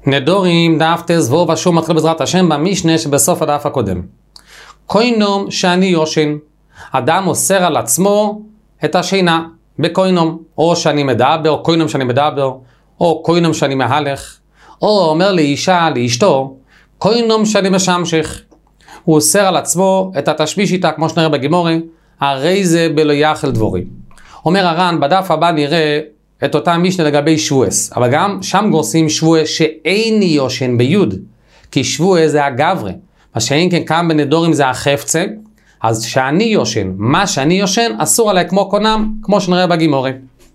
נדורים דף תזבוב ושוב מתחיל בעזרת השם במשנה שבסוף הדף הקודם. קוינום שאני יושן, אדם אוסר על עצמו את השינה בקוינום, או שאני מדבר, או קוינום שאני מדבר, או קוינום שאני מהלך, או אומר לאישה, לאשתו, קוינום שאני משמשך. הוא אוסר על עצמו את התשביש איתה, כמו שנראה בגימורי, הרי זה בלא יאכל דבורי. אומר הר"ן, בדף הבא נראה את אותה משנה לגבי שבועס, אבל גם שם גורסים שבוע שאיני יושן ביוד, כי שבוע זה הגברה, מה שאין כן כאן בנדורים זה החפצה, אז שאני יושן, מה שאני יושן אסור עליי כמו קונם, כמו שנראה בגימורי.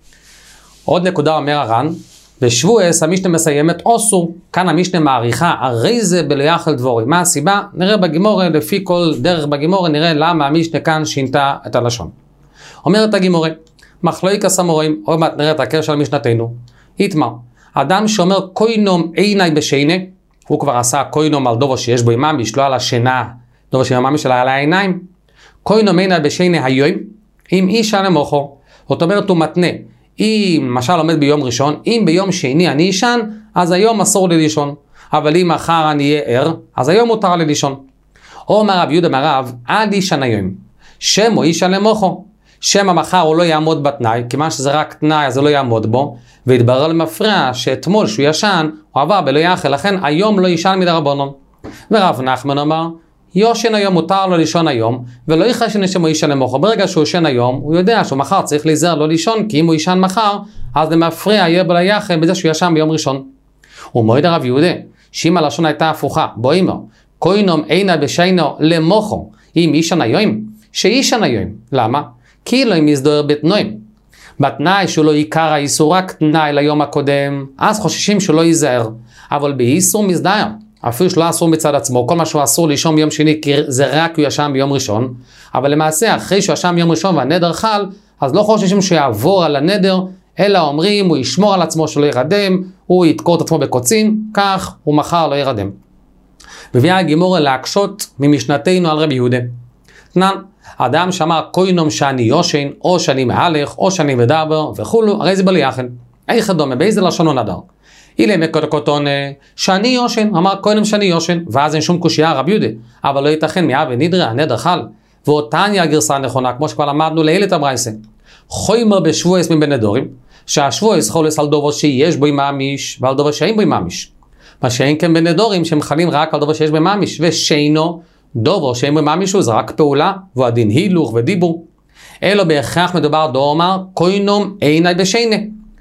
עוד נקודה אומר הר"ן, בשבועס המשנה מסיימת אוסור, כאן המשנה מעריכה, הרי זה בלא יאכל דבורי. מה הסיבה? נראה בגימורי, לפי כל דרך בגימורי, נראה למה המשנה כאן שינתה את הלשון. אומרת הגימורי, מחלוקת המוראים, עוד מעט נראה את הקשר של משנתנו, יתמר, אדם שאומר קוינום עיני בשינה, הוא כבר עשה קוינום על דובו שיש בו ממש, לא על השינה, דובו שיש ממש אלא על העיניים, קוינום עיני בשינה היום, אם אישה למוחו, זאת אומרת הוא מתנה, אם למשל עומד ביום ראשון, אם ביום שני אני אישן, אז היום אסור לי לישון, אבל אם מחר אני אהיה ער, אז היום מותר לי לישון. או אומר רב יהודה מרב, עד אישן היום, שם או אישה למוחו, שם המחר הוא לא יעמוד בתנאי, כיוון שזה רק תנאי אז הוא לא יעמוד בו, והתברר למפרע שאתמול שהוא ישן, הוא עבר בלא יאכל, לכן היום לא ישן מדרבנן. ורב נחמן אמר, יושן היום מותר לו לישון היום, ולא יחשן שם הוא ישן למוחו. ברגע שהוא ישן היום, הוא יודע שהוא מחר צריך להיזהר לא לישון, כי אם הוא ישן מחר, אז למפרע יהיה בלא יאכל בזה שהוא ישן ביום ראשון. ומועד הרב יהודה, שאם הלשון הייתה הפוכה, בו אימו, קוינום עיני בשינה למוחו, אם ישן היום, שישן היום. למה? כי לא אם יזדוהר בתנועים. בתנאי שהוא לא עיקר האיסור רק תנאי ליום הקודם, אז חוששים שהוא לא ייזהר. אבל באיסור מזדהר, אפילו שלא אסור מצד עצמו, כל מה שהוא אסור לישון ביום שני, כי זה רק הוא ישן ביום ראשון, אבל למעשה אחרי שהוא ישן ביום ראשון והנדר חל, אז לא חוששים שהוא יעבור על הנדר, אלא אומרים הוא ישמור על עצמו שלא ירדם, הוא יתקור את עצמו בקוצים, כך הוא מחר לא ירדם. מביאה הגימורה להקשות ממשנתנו על רבי יהודה. תנן, אדם שאמר קוינום שאני יושן, או שאני מהלך, או שאני מדבר וכולו, הרי זה בלא יאכל. איך דומה, באיזה לשון הוא נדר? אילה מקוטקוטון שאני יושן, אמר קוינום שאני יושן, ואז אין שום קושייה רב יהודה, אבל לא ייתכן מיה ונדרה, הנדר חל, ואותניה הגרסה הנכונה, כמו שכבר למדנו לאילת הברייסה. חוימר בשבועס מבין נדורים, שהשבועס חולס על דובו שיש בו ממש, ועל דובו שאין בו ממש. מה שאין כן בנדורים שהם חלים רק על דובו שיש בו ממש, ושאינו דובו שאין בו ממש הוא זה רק פעולה, והדין הילוך ודיבור. אלו בהכרח מדובר דומר, קוינום עיני בשינה.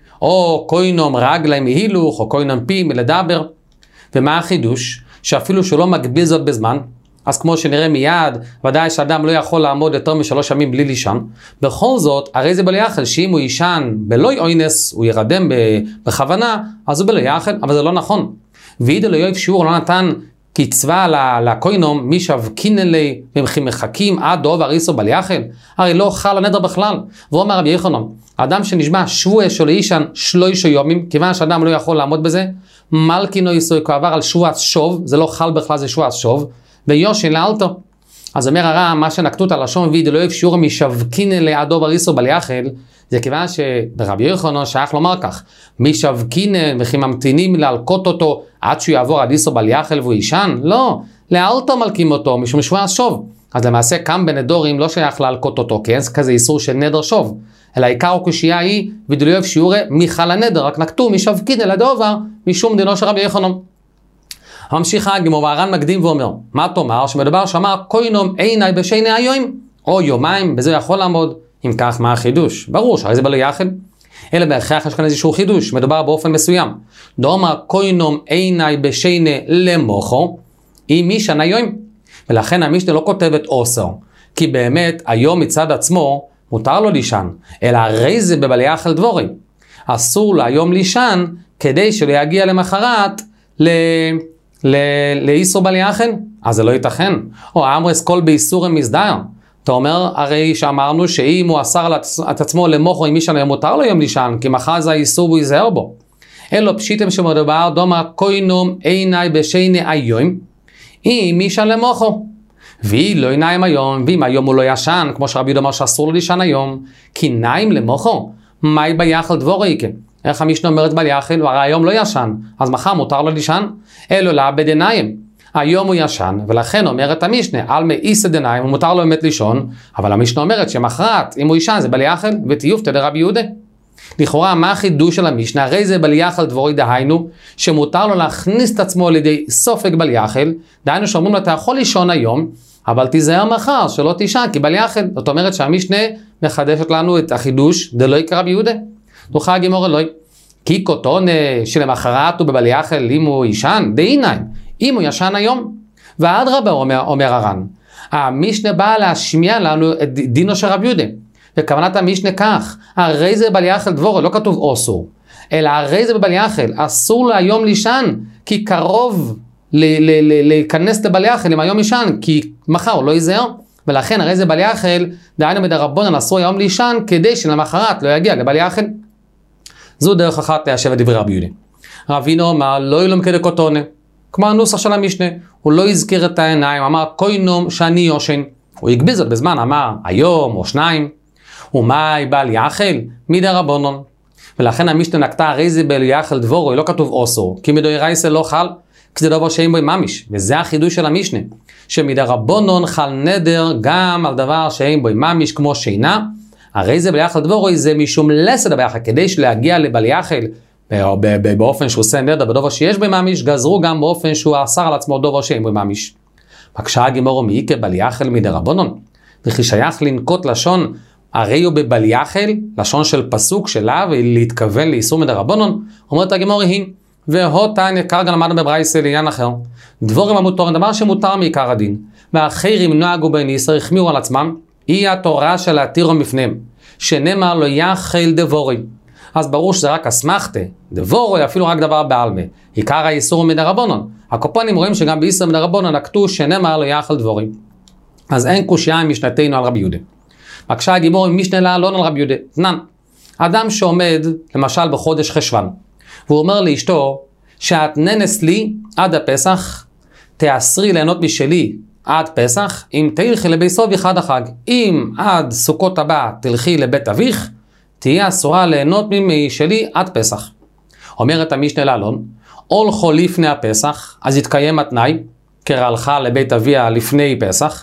או קוינום רגלי מהילוך, או קוינום פי מלדבר. ומה החידוש? שאפילו שהוא לא מגביל זאת בזמן, אז כמו שנראה מיד, ודאי שאדם לא יכול לעמוד יותר מ3 ימים בלי לישן. בכל זאת, הרי זה בלא יאכל, שאם הוא ישן בלא אונס, הוא ירדם בכוונה, אז הוא בלא יאכל, אבל זה לא נכון. ואידא לא יאיב שיעור לא נתן קצבה לקוינום, מי שבקין אלי, ומחים מחכים עד דוב הריסו בלא יאכל, הרי לא חל הנדר בכלל. והוא אומר רבי יחנון, האדם שנשבע שבוע שלו אישן 3 יומים, כיוון שאדם לא יכול לעמוד בזה, מלקינו יסוי כעבר על שבוע שוב, זה לא חל בכלל, זה שבוע שוב, ויושן לאלתו. אז אומר הר"ם, מה שנקטו את הלשון ואידא לא יאיב שיעור משבקין אלי עד דוב הריסו בלא יאכל, זה כיוון שרבי יחנון שייך לומר כך, מי שבקין וכי ממתינים להלקות אותו עד שהוא יעבור עד איסור בל יאכל והוא ישן? לא, לאלתו מלקים אותו משום שבוע שוב. אז למעשה כאן בנדורים לא שייך להלקות אותו, כי אין כזה איסור של נדר שוב. אלא עיקר הקושייה היא, ודלו יאיב שיעורי מיכל הנדר, רק נקטו משבקין אל הדובר משום דינו של רבי יחנון. הממשיך הגימור והר"ן מקדים ואומר, מה תאמר שמדבר שאמר קוינום עיני בשינה היום, או יומיים, בזה יכול לעמוד. אם כך, מה החידוש? ברור שהרי זה בלא יאכל. אלא בהכרח יש כאן איזשהו חידוש, מדובר באופן מסוים. דאמר קוינום עיני בשינה למוחו, אם ישן היום. ולכן המשנה לא כותבת אוסר, כי באמת היום מצד עצמו מותר לו לישן, אלא הרי זה בבלא יאכל דבורי. אסור לו היום לישן, כדי שלא יגיע למחרת לאיסור בלא יאכל. אז זה לא ייתכן. או אמרס כל באיסור מזדהר. אתה אומר, הרי שאמרנו שאם הוא אסר את עצמו למוחו עם מישן היום מותר לו יום לישן, כי מחר זה האיסור והוא ייזהר בו. אלו פשיטם שמדובר, דומה קוינום עיני בשינה היום, אם מישן למוחו. והיא לא עיניים היום, ואם היום הוא לא ישן, כמו שרבי יהודה אמר שאסור לו לישן היום, כי נעים למוחו, מהי ביחל דבורי? איך המשנה אומרת בל יאכל? הרי היום לא ישן, אז מחר מותר לו לישן? אלו לעבד עיניים. היום הוא ישן, ולכן אומרת המשנה, על מאיסא דעיניים, הוא מותר לו באמת לישון, אבל המשנה אומרת שמחרת, אם הוא ישן, זה בל יאכל, ותיופתא דרבי יהודה. לכאורה, מה החידוש של המשנה? הרי זה בל יאכל דבורי, דהיינו, שמותר לו להכניס את עצמו לידי סופק בל יאכל, דהיינו שאומרים לו, אתה יכול לישון היום, אבל תיזהר מחר, שלא תישן, כי בל יאכל. זאת אומרת שהמשנה מחדשת לנו את החידוש, דלוי כרבי יהודה. דוחה הגימור אלוהי. כי קוטונה שלמחרת הוא בבל יאכל, אם הוא ישן, דעיניים. אם הוא ישן היום. ואדרבה אומר הר"ן, המשנה באה להשמיע לנו את דינו של רבי יהודה. וכוונת המשנה כך, הרי זה בל יאכל דבורי, לא כתוב אוסור, אלא הרי זה בבל יאכל, אסור לו היום לישן, כי קרוב להיכנס לבל יאכל אם היום ישן, כי מחר הוא לא ייזהר, ולכן הרי זה בל יאכל, דהיינו מדרבנן אסור היום לישן, כדי שלמחרת לא יגיע לבל יאכל. זו דרך אחת להשב את דברי רבי יהודה. רבינו אמר, לא ילום כדקוטונה, כמו הנוסח של המשנה, הוא לא הזכיר את העיניים, אמר, קוינום שאני יושן, הוא הגביז זאת בזמן, אמר, היום או שניים, ומאי בל יאכל? מדרבנן. ולכן המשנה נקטה הרי זה בל יאכל דבורי, לא כתוב אוסור, כי מדאורייתא לא חל, כי זה דבר שאין בו ממש, וזה החידוש של המשנה, שמדרבנן חל נדר גם על דבר שאין בו ממש כמו שינה, הרי זה בל יאכל דבורי זה משום לסד בל יאכל, כדי להגיע לבל יאכל באופן שהוא עושה נדר בדבר שיש בו ממש, גזרו גם באופן שהוא אסר על עצמו דבר שאין בו ממש. בקשה הגימור מאיקה בל יאכל מדרבנן, וכי שייך לנקוט לשון הרי הוא בבל יאכל, לשון של פסוק שלה, ולהתכוון לאיסור מדרבנן, אומרת הגימור היא, והותניא כרגע למדנו בברייתא לעניין אחר, דבורים המותרים, דבר שמותר מעיקר הדין, והאחרים נוהגו בניסר, החמירו על עצמם, היא התורה של להתירו מפניהם, שנאמר לא יאכל דבורי. אז ברור שזה רק אסמכתא, דבורי אפילו רק דבר בעלמא, עיקר האיסור מדרבנן. הקופונים רואים שגם באיסור מדרבנן נקטו שנאמר לא יאכל דבורי. אז אין קושיה עם משנתנו על רבי יהודה. בקשה הגימור עם משנה לעלון על רבי יהודה. תנן, אדם שעומד למשל בחודש חשוון, והוא אומר לאשתו, שאת ננס לי עד הפסח, תאסרי ליהנות משלי עד פסח, אם תלכי לבית סוביך עד החג. אם עד סוכות הבא תלכי לבית אביך, תהיה אסורה ליהנות משלי עד פסח. אומרת המשנה לעלון, הולכו לפני הפסח, אז יתקיים התנאי, כרעלך לבית אביה לפני פסח,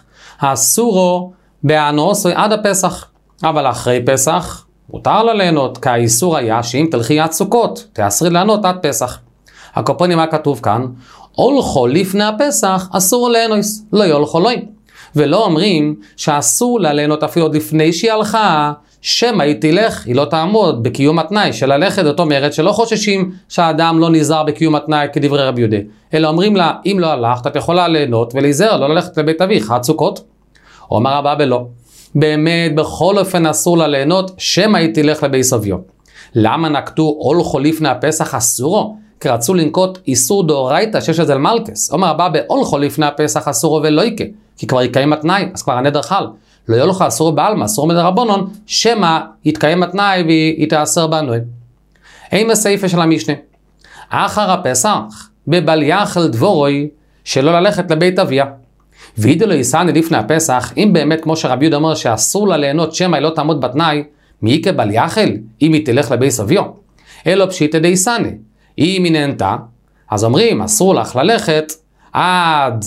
האסורו בהנוסוי עד הפסח, אבל אחרי פסח מותר לה ליהנות, כי האיסור היה שאם תלכי עד סוכות, תאסרי ליהנות עד פסח. הקופונים מה כתוב כאן? הולכו לפני הפסח, אסור ליהנוס, לא יולכו לוי. ולא אומרים שאסור לה ליהנות אפילו עוד לפני שהיא הלכה, שמא היא תלך, היא לא תעמוד בקיום התנאי של ללכת. זאת אומרת שלא חוששים שהאדם לא נזהר בקיום התנאי כדברי רבי יהודה, אלא אומרים לה, אם לא הלכת, את יכולה ליהנות ולהיזהר, לא ללכת לבית אביך עד סוכות. אומר רבא בלא, באמת בכל אופן אסור לה ליהנות, שמא היא תלך לבית סביו. למה נקטו הולכו לפני הפסח אסורו? כי רצו לנקוט איסור דאורייתא שיש את זה למלכס. אומר רבא בהולכו לפני הפסח אסורו ולא יקה, כי כבר יקיים התנאי, אז כבר הנדר חל. לא יולכו אסורו בעלמא, אסורו מדרבנן, שמא יתקיים התנאי והיא תאסר בנוי. אין בסעיפה של המשנה, אחר הפסח בבל יאכל דבורי, שלא ללכת לבית אביה. וידע לו יסענה לפני הפסח, אם באמת כמו שרבי יהודה אומר שאסור לה ליהנות שמא היא לא תעמוד בתנאי, מי כבל יאכל אם היא תלך לבית סביו? אלו פשיטא דייסענה, אם היא נהנתה, אז אומרים אסור לך ללכת עד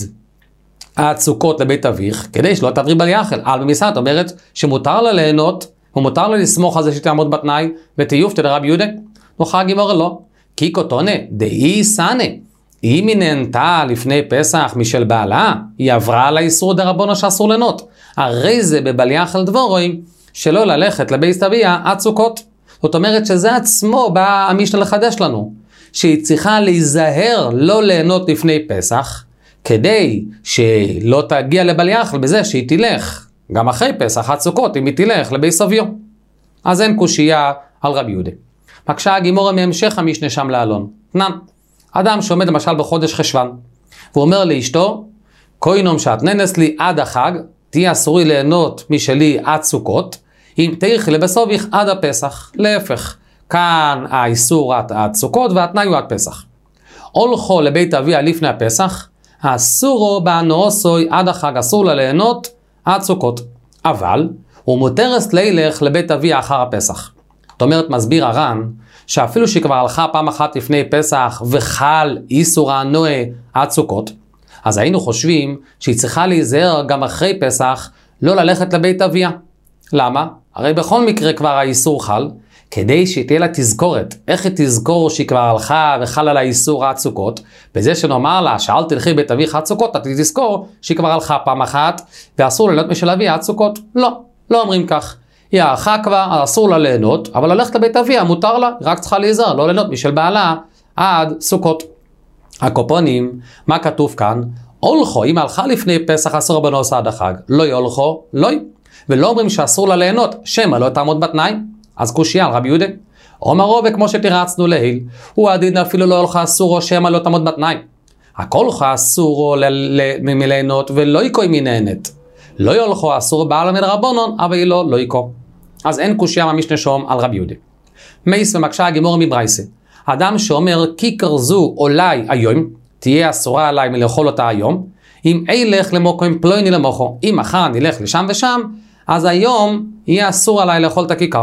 סוכות לבית אביך, כדי שלא תעברי בל יאכל. על במסעת אומרת שמותר לה ליהנות, ומותר לה לסמוך על זה שתעמוד בתנאי, ותיופתא דרבי יהודה. נוחה הגימור לא, כי קוטונה דאיסענה, אם היא נהנתה לפני פסח משל בעלה, היא עברה על האיסור דרבנן שאסור ליהנות. הרי זה בבל יאכל דבורי, שלא ללכת לבית אביה עד סוכות. זאת אומרת שזה עצמו בא המשנה לחדש לנו, שהיא צריכה להיזהר לא ליהנות לפני פסח, כדי שלא תגיע לבל יאכל בזה שהיא תלך גם אחרי פסח עד סוכות, אם היא תלך לבית סביו. אז אין קושייה על רבי יהודה. מקשה הגימורה מהמשך המשנה שם לעלון. תנן, אדם שעומד למשל בחודש חשוון, והוא אומר לאשתו, קוינום שאת ננס לי עד החג, תהיה אסורי ליהנות משלי עד סוכות, אם תלכי לבית סוביך עד הפסח. להפך, כאן האיסור עד סוכות והתנאי הוא עד פסח. הולכו לבית אביה לפני הפסח, אסורו בהנוסוי עד החג, אסור לה ליהנות עד סוכות. אבל הוא מותרס לילך לבית אביה אחר הפסח. זאת אומרת מסביר הר"ן, שאפילו שהיא כבר הלכה פעם אחת לפני פסח וחל איסור הנועה עד סוכות, אז היינו חושבים שהיא צריכה להיזהר גם אחרי פסח לא ללכת לבית אביה. למה? הרי בכל מקרה כבר האיסור חל, כדי שתהיה לה תזכורת. איך היא תזכור שהיא כבר הלכה וחל על האיסור עד סוכות? בזה שנאמר לה שאל תלכי בית אביך עד סוכות, אתה תזכור שהיא כבר הלכה פעם אחת ואסור ליהנות משל אביה עד סוכות. לא אומרים כך. היא הלכה כבר, אסור לה ליהנות, אבל ללכת לבית אביה מותר לה, רק צריכה להיזהר, לא ליהנות משל בעלה עד סוכות. הקופונים, מה כתוב כאן? הולכו, אם הלכה לפני פסח אסור בנוס עד החג, לא יולכו, לא. ולא אומרים שאסור לה ליהנות, שמא לא תעמוד בתנאי. אז קושיה על רבי יהודה. אומרו, וכמו שתרצנו להיל, הוא הדין אפילו לא הולכה אסורו שמא לא תעמוד בתנאי. הכל הולכה אסורו מליהנות ולא יקוי מנהנת. לא יולכו אסור בעל מן רבונון, אבל לא יקו. אז אין קושיה מהמשנה שום על רבי יהודה. מייס ומקשה הגימור מברייסה. אדם שאומר כיכר זו אולי היום, תהיה אסורה עליי מלאכול אותה היום, אם אילך למוקוים פלויני למוחו, אם מחר נלך לשם ושם, אז היום יהיה אסור עליי לאכול את הכיכר.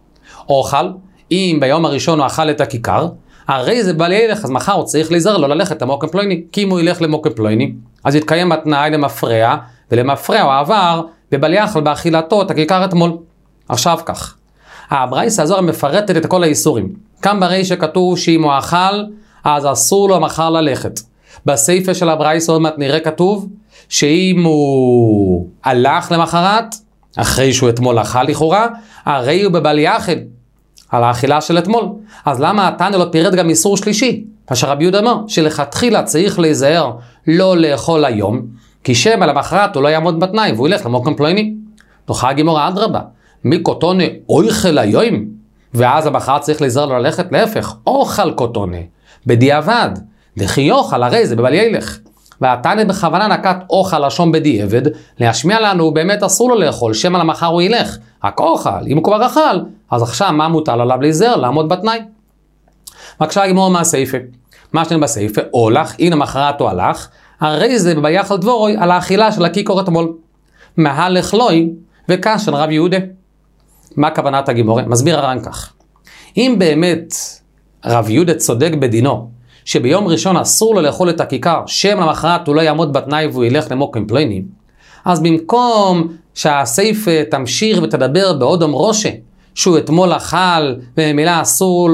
אוכל, אם ביום הראשון הוא אכל את הכיכר, הרי זה בא לילך, אז מחר הוא צריך להיזהר לא ללכת למוקם פלויני, כי אם הוא ילך למוקם פלויני, אז יתקיים התנאי למפרע, ולמפרע הוא עבר, ובא ליחל באכילתו את הכיכר אתמול. עכשיו כך, הברייסה הזו מפרטת את כל האיסורים. כאן ברי שכתוב שאם הוא אכל, אז אסור לו מחר ללכת. בספר של הברייסה עוד מעט נראה כתוב, שאם הוא הלך למחרת, אחרי שהוא אתמול אכל לכאורה, הרי הוא בבל יחד על האכילה של אתמול. אז למה התנא לא פירט גם איסור שלישי? כאשר רבי יהודה אמר שלכתחילה צריך להיזהר לא לאכול היום, כי שמא למחרת הוא לא יעמוד בתנאי והוא ילך למוקם פלויני. תוכל גימור אדרבה, מי קוטונה אוכל היום, ואז למחרת צריך להיזהר לא ללכת, להפך, אוכל קוטונה, בדיעבד, דכי יאכל הרי זה בבל ילך. והתנא בכוונה נקט אוכל לשון בדיעבד, להשמיע לנו באמת אסור לו לאכול, שמא למחר הוא ילך, רק אוכל, אם הוא כבר אכל, אז עכשיו מה מוטל עליו להיזהר, לעמוד בתנאי. בבקשה הגימור מהסייפה, מה שנים בסייפה, הולך, הנה מחרת הוא הלך, הרי זה ביחל דבורוי על האכילה של הכיכר אתמול. מהלך לוי וכאן של רב יהודה. מה כוונת הגימור? מסביר הר"ן כך. אם באמת רב יהודה צודק בדינו, שביום ראשון אסור לו לאכול את הכיכר, שם למחרת הוא לא יעמוד בתנאי והוא ילך למוקם פלויני, אז במקום שהסייפה תמשיך ותדבר באודם ראשה, שהוא אתמול אכל ובמילה אסור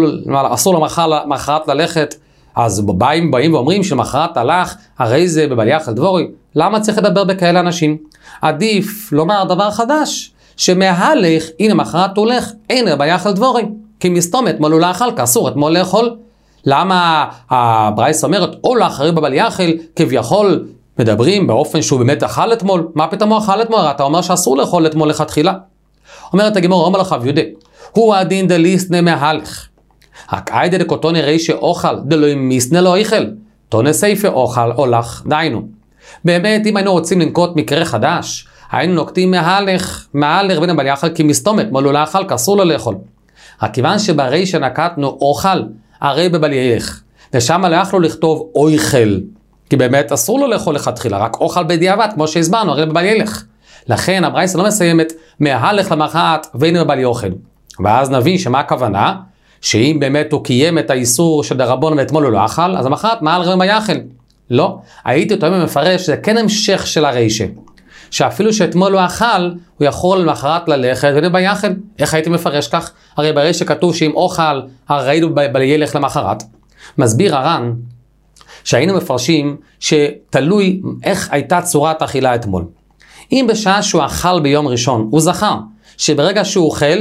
למחרת ללכת, אז באים ואומרים שמחרת הלך, הרי זה בבל יחל דבורי. למה צריך לדבר בכאלה אנשים? עדיף לומר דבר חדש, שמהלך, הנה מחרת הולך, אין בבל יחל דבורי, כי מסתום אתמול הוא לא אכל, כאסור אתמול לאכול. למה הברייסה אומרת, או לאחרי בבל יחל, כביכול מדברים באופן שהוא באמת אכל אתמול? מה פתאום הוא אכל אתמול? אתה אומר שאסור לאכול אתמול לכתחילה. אומרת הגימור, אומר לך ויודע, הוא הדין דליסנה מהלך. רק איידה דקוטון נראה שאוכל, דלוי מיסנה לא איכל. תונה סייפה אוכל, הולך, דיינו. באמת, אם היינו רוצים לנקוט מקרה חדש, היינו נוקטים מהלך בין בבל יחל, כי מסתומת, מולו לאכל, כאסור לו לאכול. רק כיוון שברי שנקטנו אוכל, הרי בבל ילך. ושם לא יכלו לכתוב אויכל, כי באמת אסור לו לאכול לכתחילה, רק אוכל בדיעבד, כמו שהסברנו, הרי בבל ילך. לכן הברייסה לא מסיימת מהלך למחרת ואין בבל יאכל. ואז נבין שמה הכוונה, שאם באמת הוא קיים את האיסור של דרבון ואתמול הוא לא אכל, אז המחרת מעל רבן ביחל. לא, הייתי אותו מפרש שזה כן המשך של הריישה. שאפילו שאתמול הוא אכל, הוא יכול למחרת ללכת ואין ביחל. איך הייתי מפרש כך? הרי בריישה כתוב שאם אוכל, הרי הוא ילך למחרת. מסביר הר"ן, שהיינו מפרשים שתלוי איך הייתה צורת האכילה אתמול. אם בשעה שהוא אכל ביום ראשון, הוא זכר שברגע שהוא אוכל,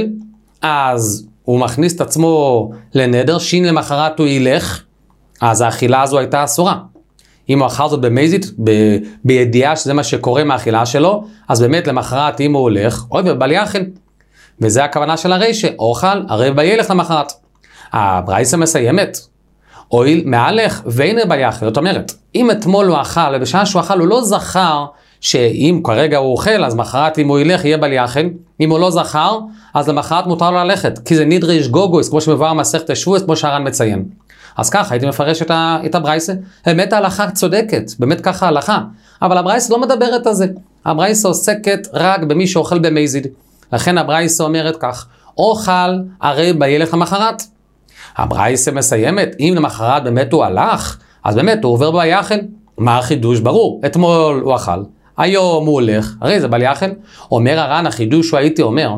אז הוא מכניס את עצמו לנדר, שין למחרת הוא ילך, אז האכילה הזו הייתה אסורה. אם הוא אכל זאת במזית, בידיעה שזה מה שקורה מהאכילה שלו, אז באמת למחרת אם הוא הולך, אוי בבל יחל. וזה הכוונה של הריישה, אוכל, הרי בל ילך למחרת. הברייסה מסיימת, אוי מהלך ואין בבל יחל. זאת אומרת, אם אתמול הוא אכל, ובשעה שהוא אכל הוא לא זכר, שאם כרגע הוא אוכל, אז מחרת אם הוא ילך יהיה בל יחל. אם הוא לא זכר, אז למחרת מותר לו ללכת, כי זה נדרי שגוגוס, כמו שמבואר מסכת שבועס, כמו שהר"ן מציין. אז ככה הייתי מפרש את הברייסה. באמת ההלכה צודקת, באמת ככה ההלכה. אבל הברייסה לא מדברת על זה. הברייסה עוסקת רק במי שאוכל במזיד. לכן הברייסה אומרת כך, אוכל הרי בילך למחרת. הברייסה מסיימת, אם למחרת באמת הוא הלך, אז באמת הוא עובר ביחל. מה החידוש? ברור, אתמול הוא אכל, היום הוא הולך, הרי זה ביחל. אומר הר"ן, החידוש הוא הייתי אומר,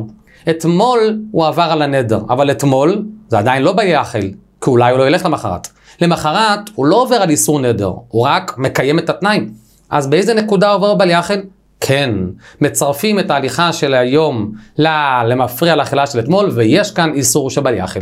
אתמול הוא עבר על הנדר, אבל אתמול זה עדיין לא ביחל, כי אולי הוא לא ילך למחרת. למחרת הוא לא עובר על איסור נדר, הוא רק מקיים את התנאים. אז באיזה נקודה עובר ביחל? כן, מצרפים את ההליכה של היום למפריע לאכילה של אתמול, ויש כאן איסור שביחל.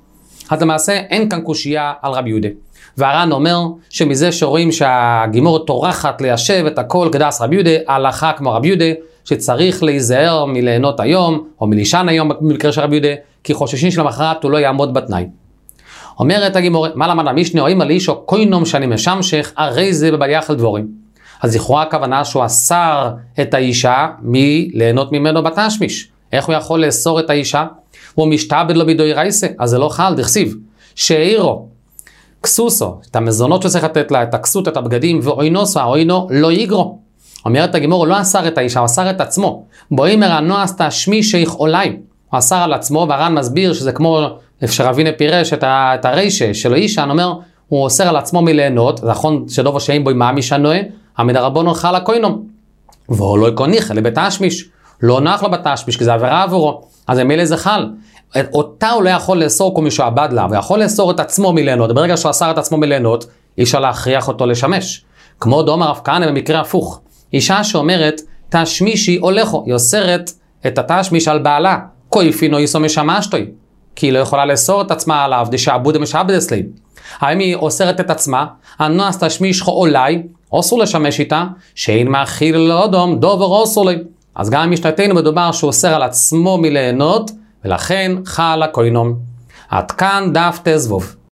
אז למעשה אין כאן קושייה על רבי יהודה. והר"ן אומר שמזה שרואים שהגימור טורחת ליישב את הכל כדעס רבי יהודה, ההלכה כמו רבי יהודה, שצריך להיזהר מליהנות היום, או מלישן היום במקרה של רבי יהודה, כי חוששים שלמחרת הוא לא יעמוד בתנאי. אומרת הגימור, מה למד המשנה, או אם על איש או קוינום שאני משמשך, הרי זה ביחל דבורים. אז לכאורה הכוונה שהוא אסר את האישה מליהנות ממנו בתשמיש. איך הוא יכול לאסור את האישה? הוא משתעבד לו בדאורייסה, אז זה לא חל, דכסיב. שאירו, כסוסו, את המזונות שצריך לתת לה, את הכסות, את הבגדים, ואוינוסו, האוינו לא יגרו. אומרת הגימור, הוא לא אסר את האישה, הוא אסר את עצמו. בואימר הנועס תשמישך עולי. הוא אסר על עצמו, והר"ן מסביר שזה כמו שרבינה פירש את הריישה של האישה, אומר, הוא אוסר על עצמו מליהנות, זה נכון שדובו שאין בו מה משנועה, המדרבנו חל הקוינום. והוא לא יקוניך, אלא בתשמיש. לא נוח לו בתשמיש, כי זה עבירה עבורו. אז המילא זה חל. אותה הוא לא יכול לאסור כמו מישהו עבד לה, הוא יכול לאסור את עצמו מליהנות. ברגע שהוא אסר את עצמו מליהנות, אי אפשר להכריח אותו לשמש. כמו דאמר רב כהנא במקרה הפוך. אישה שאומרת, תשמישי הולכו, היא אוסרת את התשמיש על בעלה. כויפינו יסו משמשתוי. כי היא לא יכולה לאסור את עצמה עליו, דשעבוד משעבד אצלי. האם היא אוסרת את עצמה, הנועס תשמישך אולי, אסור לשמש איתה, שאין מאכיל לאדום, דובר אסור לי. אז גם משנתנו מדובר שהוא אוסר על עצמו מליהנות, ולכן חל הקוינום. עד כאן דף תזבוב.